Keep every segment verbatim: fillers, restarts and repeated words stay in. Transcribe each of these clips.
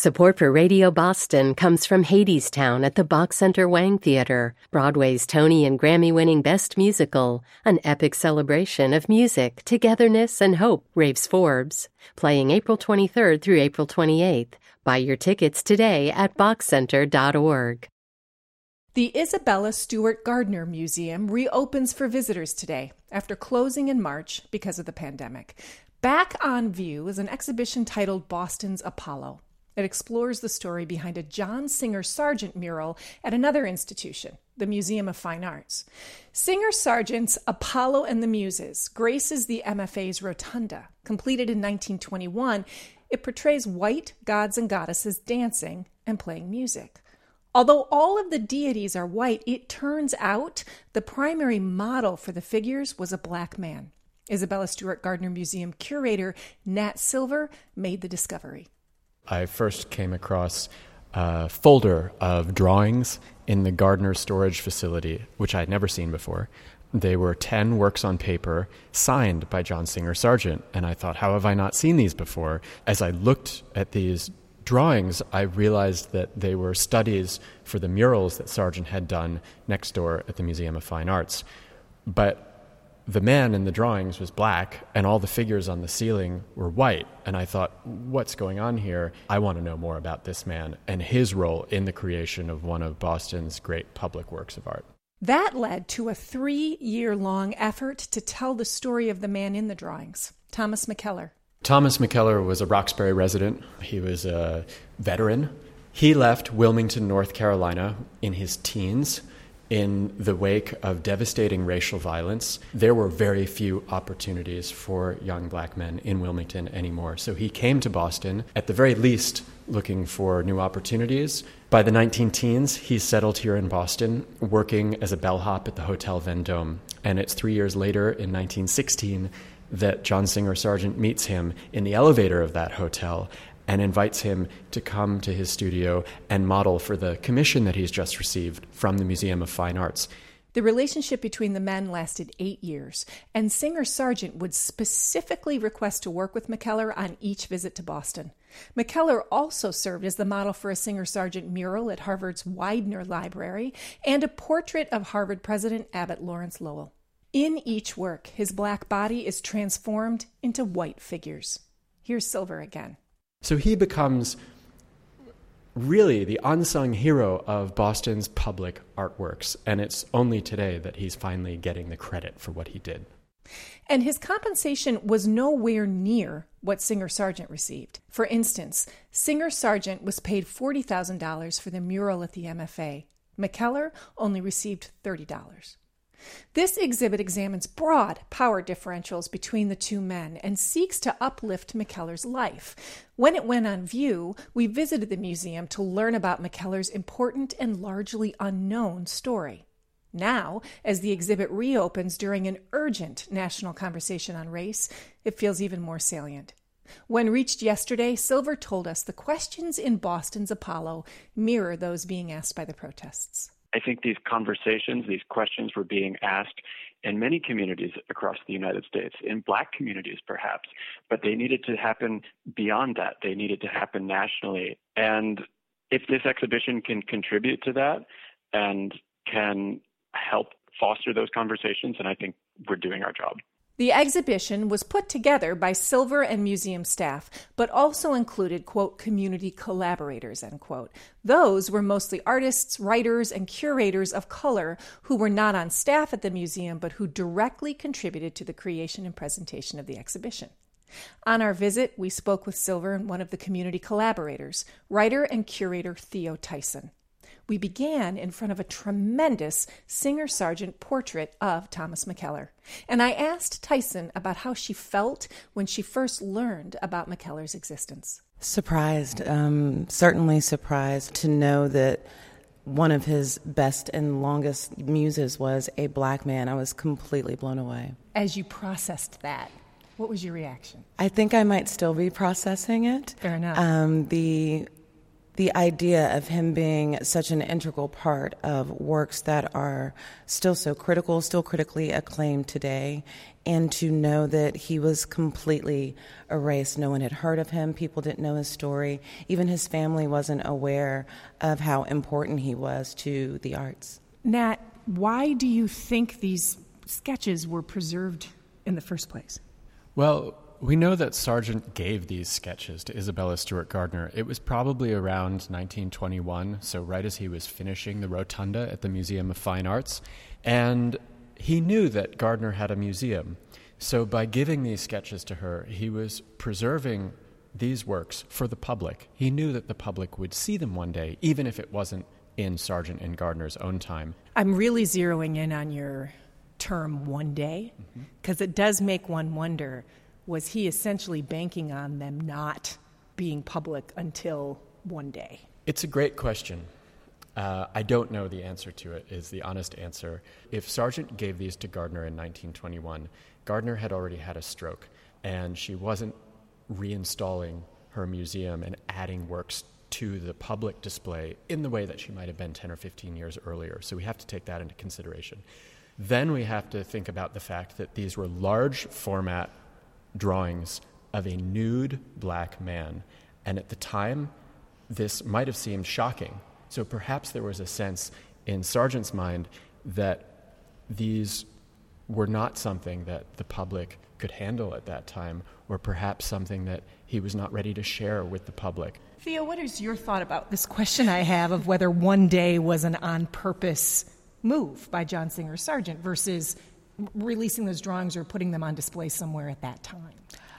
Support for Radio Boston comes from Hadestown at the Bach Center Wang Theater, Broadway's Tony and Grammy-winning Best Musical, an epic celebration of music, togetherness, and hope, raves Forbes. Playing April twenty-third through April twenty-eighth. Buy your tickets today at bach center dot org. The Isabella Stewart Gardner Museum reopens for visitors today after closing in March because of the pandemic. Back on view is an exhibition titled Boston's Apollo. It explores the story behind a John Singer Sargent mural at another institution, the Museum of Fine Arts. Singer Sargent's Apollo and the Muses graces the M F A's rotunda. Completed in nineteen twenty-one, it portrays white gods and goddesses dancing and playing music. Although all of the deities are white, it turns out the primary model for the figures was a black man. Isabella Stewart Gardner Museum curator Nat Silver made the discovery. I first came across a folder of drawings in the Gardner storage facility, which I had never seen before. They were ten works on paper signed by John Singer Sargent, and I thought, how have I not seen these before? As I looked at these drawings, I realized that they were studies for the murals that Sargent had done next door at the Museum of Fine Arts. But the man in the drawings was black, and all the figures on the ceiling were white. And I thought, what's going on here? I want to know more about this man and his role in the creation of one of Boston's great public works of art. That led to a three-year-long effort to tell the story of the man in the drawings, Thomas McKellar. Thomas McKellar was a Roxbury resident. He was a veteran. He left Wilmington, North Carolina in his teens. In the wake of devastating racial violence, there were very few opportunities for young black men in Wilmington anymore. So he came to Boston, at the very least, looking for new opportunities. By the nineteen teens, he settled here in Boston, working as a bellhop at the Hotel Vendôme. And it's three years later, in nineteen sixteen, that John Singer Sargent meets him in the elevator of that hotel and invites him to come to his studio and model for the commission that he's just received from the Museum of Fine Arts. The relationship between the men lasted eight years, and Singer Sargent would specifically request to work with McKellar on each visit to Boston. McKellar also served as the model for a Singer Sargent mural at Harvard's Widener Library and a portrait of Harvard President Abbott Lawrence Lowell. In each work, his black body is transformed into white figures. Here's Silver again. So he becomes really the unsung hero of Boston's public artworks, and it's only today that he's finally getting the credit for what he did. And his compensation was nowhere near what Singer Sargent received. For instance, Singer Sargent was paid forty thousand dollars for the mural at the M F A. McKellar only received thirty dollars. This exhibit examines broad power differentials between the two men and seeks to uplift McKellar's life. When it went on view, we visited the museum to learn about McKellar's important and largely unknown story. Now, as the exhibit reopens during an urgent national conversation on race, it feels even more salient. When reached yesterday, Silver told us the questions in Boston's Apollo mirror those being asked by the protests. I think these conversations, these questions were being asked in many communities across the United States, in Black communities perhaps, but they needed to happen beyond that. They needed to happen nationally. And if this exhibition can contribute to that and can help foster those conversations, then I think we're doing our job. The exhibition was put together by Silver and museum staff, but also included, quote, community collaborators, end quote. Those were mostly artists, writers, and curators of color who were not on staff at the museum, but who directly contributed to the creation and presentation of the exhibition. On our visit, we spoke with Silver and one of the community collaborators, writer and curator Theo Tyson. We began in front of a tremendous Singer Sargent portrait of Thomas McKellar. And I asked Tyson about how she felt when she first learned about McKellar's existence. Surprised, um, certainly surprised to know that one of his best and longest muses was a black man. I was completely blown away. As you processed that, what was your reaction? I think I might still be processing it. Fair enough. Um, the the idea of him being such an integral part of works that are still so critical, still critically acclaimed today, and to know that he was completely erased. No one had heard of him. People didn't know his story. Even his family wasn't aware of how important he was to the arts. Nat, why do you think these sketches were preserved in the first place? Well, we know that Sargent gave these sketches to Isabella Stewart Gardner. It was probably around nineteen twenty-one, so right as he was finishing the rotunda at the Museum of Fine Arts. And he knew that Gardner had a museum. So by giving these sketches to her, he was preserving these works for the public. He knew that the public would see them one day, even if it wasn't in Sargent and Gardner's own time. I'm really zeroing in on your term one day, because mm-hmm. it does make one wonder, was he essentially banking on them not being public until one day? It's a great question. Uh, I don't know the answer to it, is the honest answer. If Sargent gave these to Gardner in nineteen twenty-one, Gardner had already had a stroke, and she wasn't reinstalling her museum and adding works to the public display in the way that she might have been ten or fifteen years earlier. So we have to take that into consideration. Then we have to think about the fact that these were large format drawings of a nude black man. And at the time, this might have seemed shocking. So perhaps there was a sense in Sargent's mind that these were not something that the public could handle at that time, or perhaps something that he was not ready to share with the public. Theo, what is your thought about this question I have of whether one day was an on-purpose move by John Singer Sargent versus releasing those drawings or putting them on display somewhere at that time?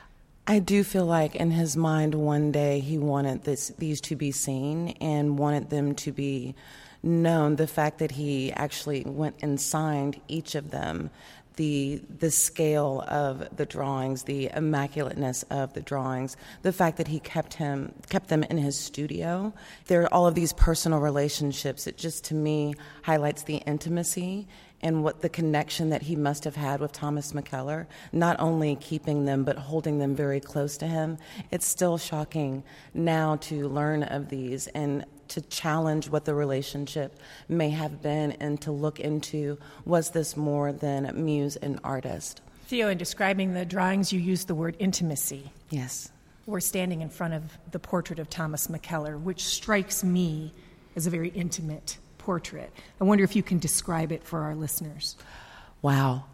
I do feel like in his mind one day he wanted this, these to be seen and wanted them to be known. The fact that he actually went and signed each of them, the the scale of the drawings, the immaculateness of the drawings, the fact that he kept him kept them in his studio. There are all of these personal relationships. It just, to me, highlights the intimacy and what the connection that he must have had with Thomas McKellar, not only keeping them but holding them very close to him. It's still shocking now to learn of these and to challenge what the relationship may have been and to look into, was this more than muse and artist? Theo, in describing the drawings, you used the word intimacy. Yes. We're standing in front of the portrait of Thomas McKellar, which strikes me as a very intimate portrait. I wonder if you can describe it for our listeners. Wow.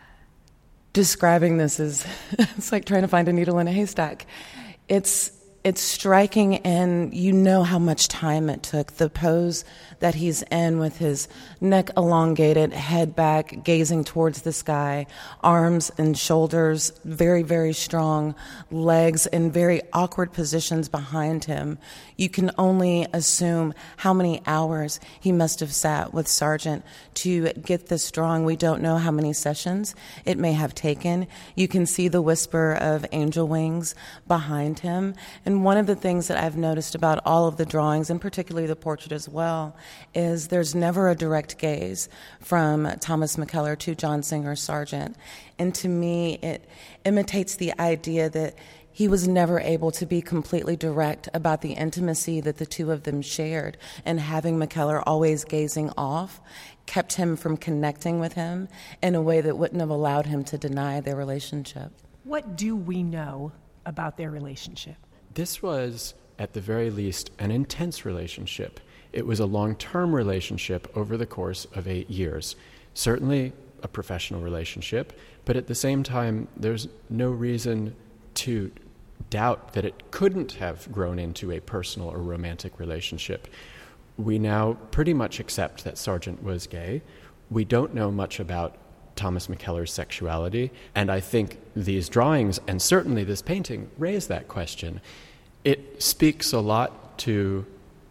Describing this is, it's like trying to find a needle in a haystack. It's It's striking, and you know how much time it took. The pose that he's in with his neck elongated, head back, gazing towards the sky, arms and shoulders very, very strong, legs in very awkward positions behind him. You can only assume how many hours he must have sat with Sargent to get this drawing. We don't know how many sessions it may have taken. You can see the whisper of angel wings behind him. And one of the things that I've noticed about all of the drawings, and particularly the portrait as well, is there's never a direct gaze from Thomas McKellar to John Singer Sargent. And to me, it imitates the idea that he was never able to be completely direct about the intimacy that the two of them shared, and having McKellar always gazing off kept him from connecting with him in a way that wouldn't have allowed him to deny their relationship. What do we know about their relationship? This was, at the very least, an intense relationship. It was a long-term relationship over the course of eight years. Certainly a professional relationship, but at the same time, there's no reason to doubt that it couldn't have grown into a personal or romantic relationship. We now pretty much accept that Sargent was gay. We don't know much about Thomas McKellar's sexuality, and I think these drawings, and certainly this painting, raise that question. It speaks a lot to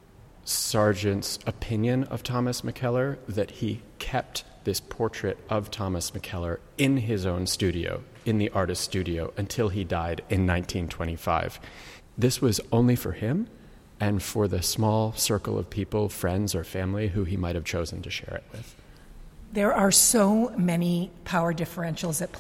Sargent's opinion of Thomas McKellar, that he kept this portrait of Thomas McKellar in his own studio, in the artist's studio, until he died in nineteen twenty-five. This was only for him and for the small circle of people, friends or family, who he might have chosen to share it with. There are so many power differentials at play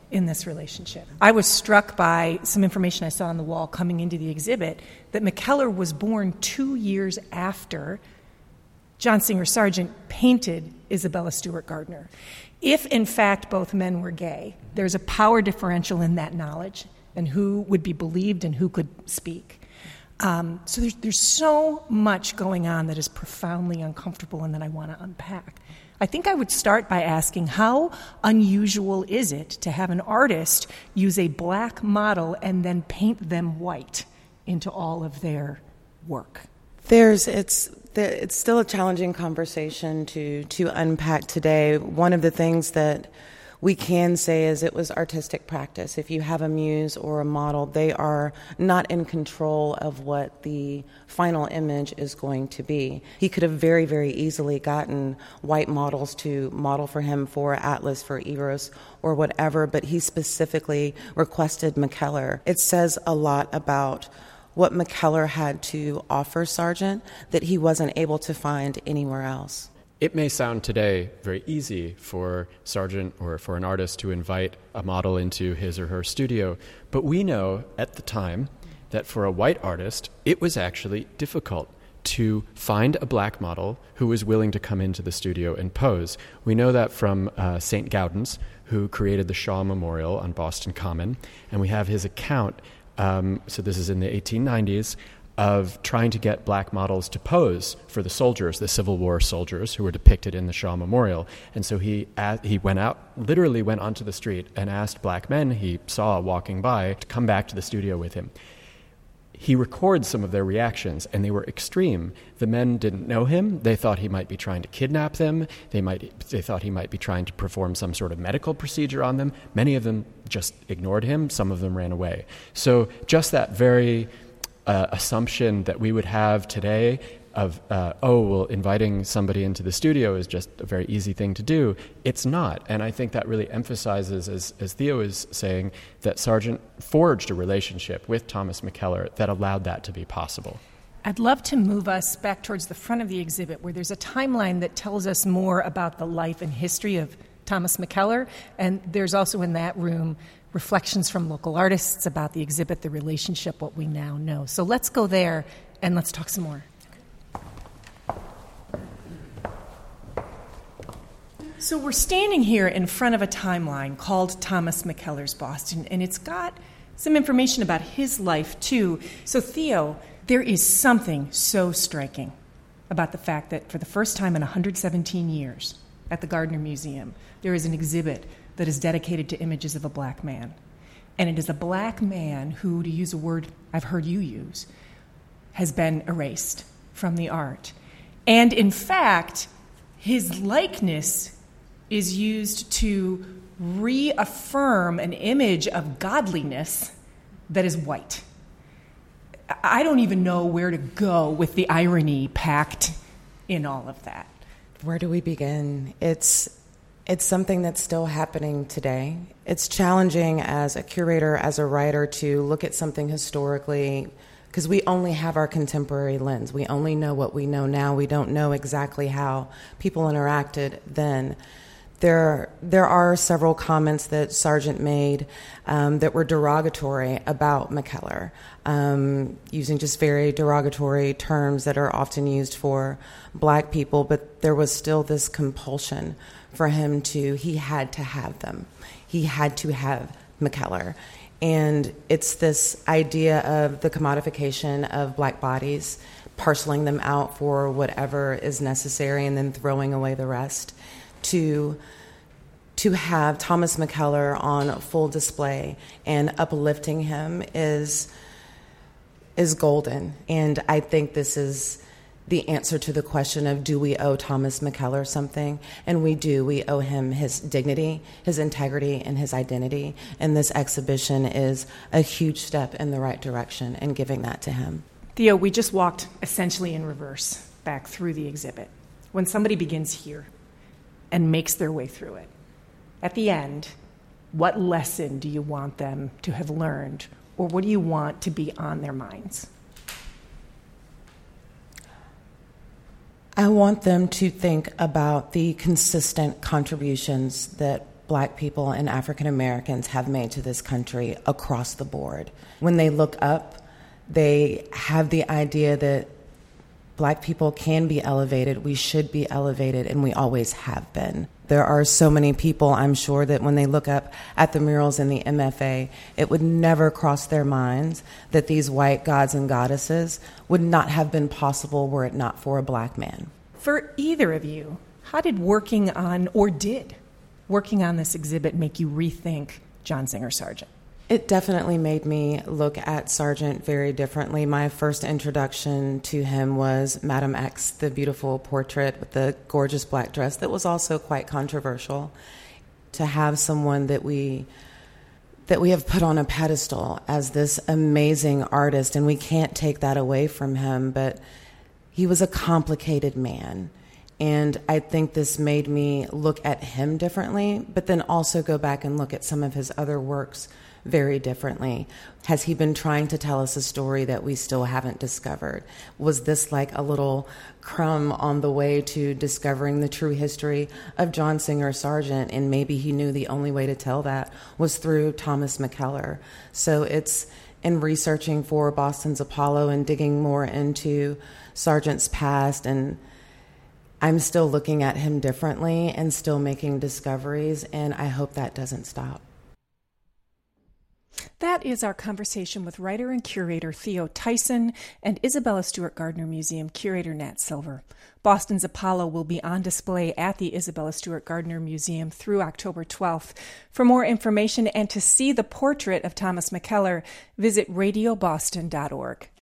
in this relationship. I was struck by some information I saw on the wall coming into the exhibit that McKellar was born two years after John Singer Sargent painted Isabella Stewart Gardner. If, in fact, both men were gay, there's a power differential in that knowledge and who would be believed and who could speak. Um, so there's, there's so much going on that is profoundly uncomfortable and that I want to unpack. I think I would start by asking, how unusual is it to have an artist use a black model and then paint them white into all of their work? There's, it's, it's still a challenging conversation to, to unpack today. One of the things that we can say is it was artistic practice. If you have a muse or a model, they are not in control of what the final image is going to be. He could have very, very easily gotten white models to model for him for Atlas, for Eros, or whatever, but he specifically requested McKellar. It says a lot about what McKellar had to offer Sargent that he wasn't able to find anywhere else. It may sound today very easy for Sargent or for an artist to invite a model into his or her studio, but we know at the time that for a white artist, it was actually difficult to find a black model who was willing to come into the studio and pose. We know that from uh, Saint Gaudens, who created the Shaw Memorial on Boston Common, and we have his account, um, so this is in the eighteen nineties, of trying to get black models to pose for the soldiers, the Civil War soldiers who were depicted in the Shaw Memorial. And so he he went out, literally went onto the street and asked black men he saw walking by to come back to the studio with him. He records some of their reactions, and they were extreme. The men didn't know him. They thought he might be trying to kidnap them. They might they thought he might be trying to perform some sort of medical procedure on them. Many of them just ignored him. Some of them ran away. So just that very Uh, assumption that we would have today of, uh, oh, well, inviting somebody into the studio is just a very easy thing to do. It's not. And I think that really emphasizes, as, as Theo is saying, that Sargent forged a relationship with Thomas McKellar that allowed that to be possible. I'd love to move us back towards the front of the exhibit where there's a timeline that tells us more about the life and history of Thomas McKellar. And there's also in that room reflections from local artists about the exhibit, the relationship, what we now know. So let's go there and let's talk some more. So we're standing here in front of a timeline called Thomas McKellar's Boston, and it's got some information about his life, too. So, Theo, there is something so striking about the fact that for the first time in one hundred seventeen years at the Gardner Museum, there is an exhibit that is dedicated to images of a black man. And it is a black man who, to use a word I've heard you use, has been erased from the art. And in fact, his likeness is used to reaffirm an image of godliness that is white. I don't even know where to go with the irony packed in all of that. Where do we begin? It's It's something that's still happening today. It's challenging as a curator, as a writer, to look at something historically, because we only have our contemporary lens. We only know what we know now. We don't know exactly how people interacted then. There, there are several comments that Sargent made um, that were derogatory about McKellar, um, using just very derogatory terms that are often used for black people, but there was still this compulsion for him to, he had to have them. He had to have McKellar. And it's this idea of the commodification of black bodies, parceling them out for whatever is necessary and then throwing away the rest. To, to have Thomas McKellar on full display and uplifting him is, is golden. And I think this is the answer to the question of, do we owe Thomas McKellar something? And we do. We owe him his dignity, his integrity, and his identity. And this exhibition is a huge step in the right direction in giving that to him. Theo, we just walked essentially in reverse back through the exhibit. When somebody begins here and makes their way through it, at the end, what lesson do you want them to have learned, or what do you want to be on their minds? I want them to think about the consistent contributions that Black people and African Americans have made to this country across the board. When they look up, they have the idea that Black people can be elevated, we should be elevated, and we always have been. There are so many people, I'm sure, that when they look up at the murals in the M F A, it would never cross their minds that these white gods and goddesses would not have been possible were it not for a Black man. For either of you, how did working on, or did working on this exhibit make you rethink John Singer Sargent? It definitely made me look at Sargent very differently. My first introduction to him was Madame X, the beautiful portrait with the gorgeous black dress that was also quite controversial. To have someone that we that we have put on a pedestal as this amazing artist, and we can't take that away from him, but he was a complicated man. And I think this made me look at him differently, but then also go back and look at some of his other works very differently. Has he been trying to tell us a story that we still haven't discovered? Was this like a little crumb on the way to discovering the true history of John Singer Sargent? And maybe he knew the only way to tell that was through Thomas McKellar. So it's in researching for Boston's Apollo and digging more into Sargent's past, and I'm still looking at him differently and still making discoveries, and I hope that doesn't stop. That is our conversation with writer and curator Theo Tyson and Isabella Stewart Gardner Museum curator Nat Silver. Boston's Apollo will be on display at the Isabella Stewart Gardner Museum through October twelfth. For more information and to see the portrait of Thomas McKellar, visit radio boston dot org.